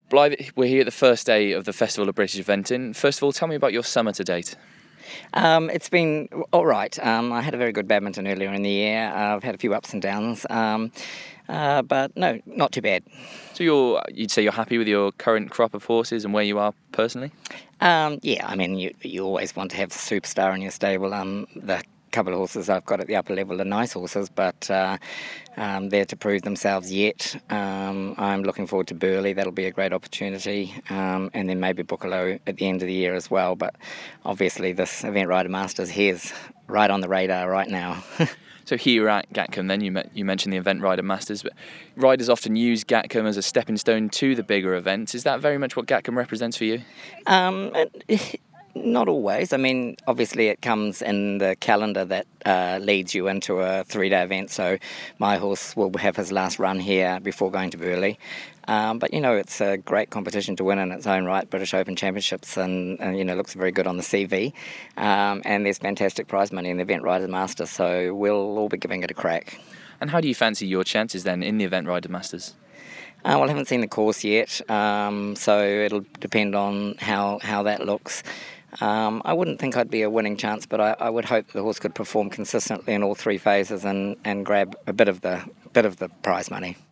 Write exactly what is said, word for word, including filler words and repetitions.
Blythe, we're here at the first day of the Festival of British Eventing. First of all, tell me about your summer to date. Um, it's been all right. Um, I had a very good badminton earlier in the year. Uh, I've had a few ups and downs, um, uh, but no, not too bad. So you're, you'd say you're happy with your current crop of horses and where you are personally? Um, yeah, I mean, you you always want to have the superstar in your stable. Um, the couple of horses I've got at the upper level are nice horses, but uh, um, they're to prove themselves yet. Um, I'm looking forward to Burley. That'll be a great opportunity, um, and then maybe Bookalow at the end of the year as well. But obviously this Event Rider Masters here's right on the radar right now. So here at Gatcombe, then you met, you mentioned the Event Rider Masters, but riders often use Gatcombe as a stepping stone to the bigger events. Is that very much what Gatcombe represents for you? Um, it, Not always. I mean, obviously it comes in the calendar that uh, leads you into a three-day event, so my horse will have his last run here before going to Burley. Um, but, you know, it's a great competition to win in its own right, British Open Championships, and, and you know, looks very good on the C V. Um, and there's fantastic prize money in the Event Riders Masters, so we'll all be giving it a crack. And how do you fancy your chances then in the Event Rider Masters? Uh, well, I haven't seen the course yet, um, so it'll depend on how, how that looks. Um, I wouldn't think I'd be a winning chance, but I, I would hope the horse could perform consistently in all three phases and, and grab a bit of the bit of the prize money.